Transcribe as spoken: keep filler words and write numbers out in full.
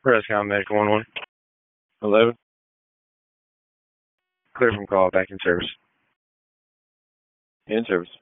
Prescott Medical one one. eleven. Clear from call, back in service. In service.